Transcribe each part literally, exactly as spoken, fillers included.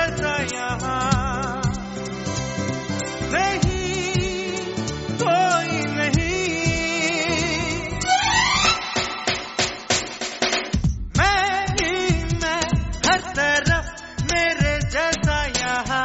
जैसा यहाँ नहीं, कोई नहीं। मैं ही मैं, हर तरफ मेरे जैसा यहाँ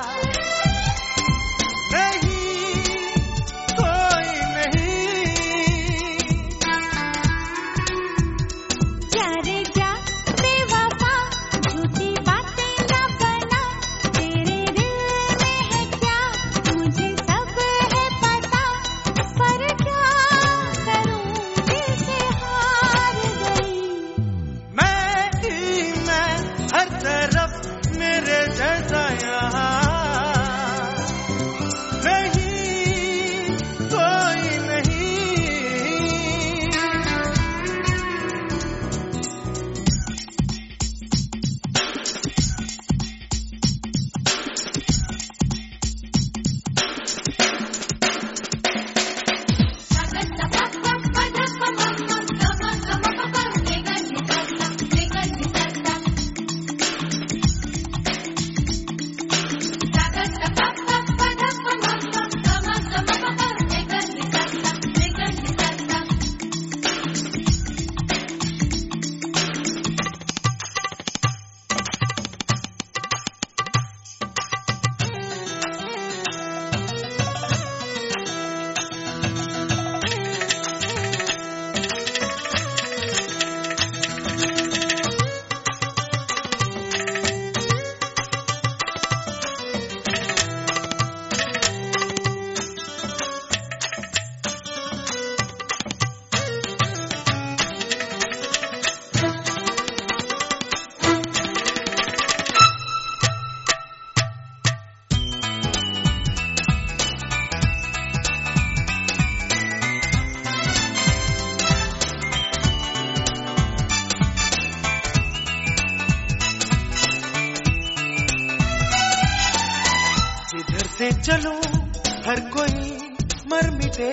से चलो हर कोई मर मिटे,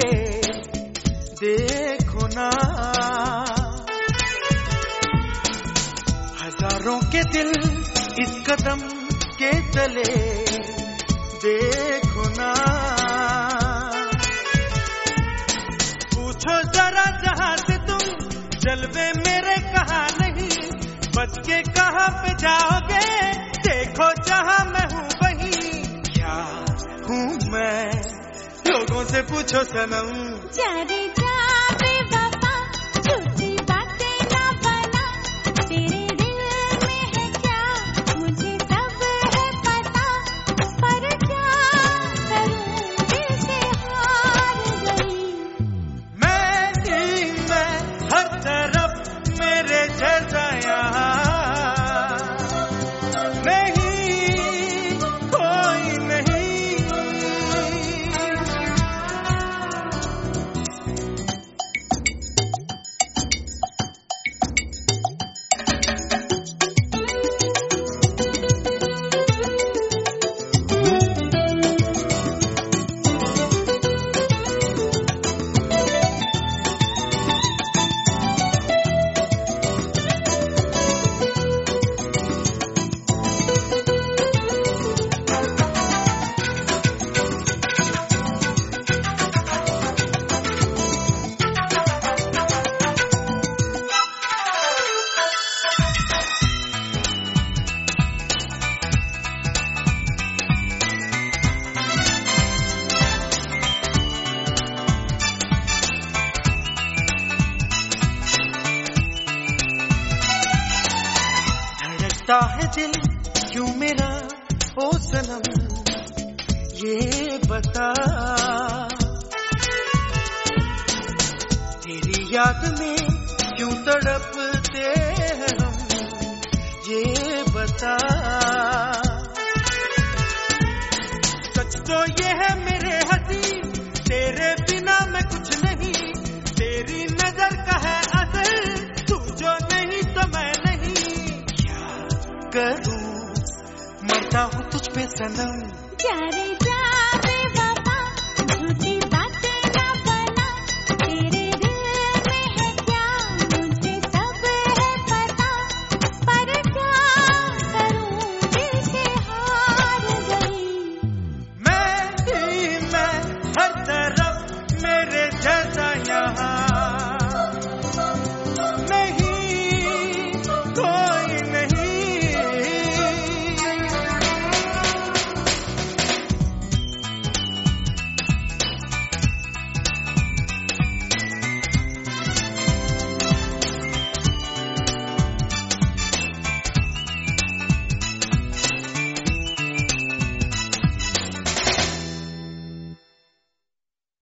देखो ना हजारों के दिल इस कदम के तले, देखो ना पूछो जरा जहां से तुम जलवे मेरे कहाँ नहीं, बच के कहाँ पे जाओगे, देखो जहां मैं हूँ वहीं हूँ मैं, लोगों से पूछो सनम। जा रे जा बेवफा, झूठी बातें ना बना, तेरे दिल में है क्या मुझे सब है पता, पर क्या करूं दिल से हार गई। मैं ही मैं, हर तरफ मेरे जैसा यहाँ नहीं, कोई नहीं। है दिल क्यों मेरा ओ सनम, ये बता, तेरी याद में क्यों तड़पते हैं हम, ये बता। सच तो ये है मेरे हंसी, तेरे बिना मैं कुछ नहीं, तेरी नजर का है असर, तू जो नहीं तो मैं नहीं, करूं मरता हूँ तुझ पे सनम। जा रे जा